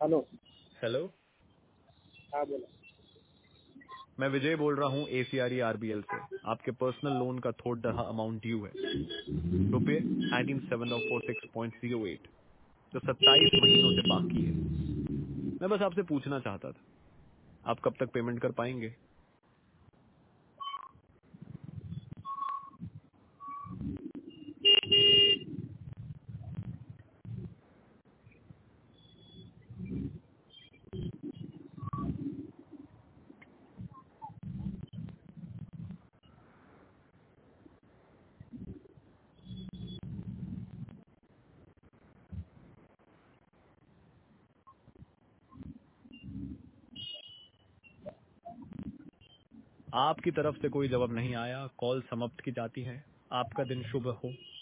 Hello. Hello, हाँ बोलो। मैं विजय बोल रहा हूँ ACRE RBL से। आपके पर्सनल लोन का थोड़ा अमाउंट ड्यू है, रुपये 19746.08, जो 27 महीनों से बाकी है। मैं बस आपसे पूछना चाहता था, आप कब तक पेमेंट कर पाएंगे? आपकी तरफ से कोई जवाब नहीं आया, कॉल समाप्त की जाती है। आपका दिन शुभ हो।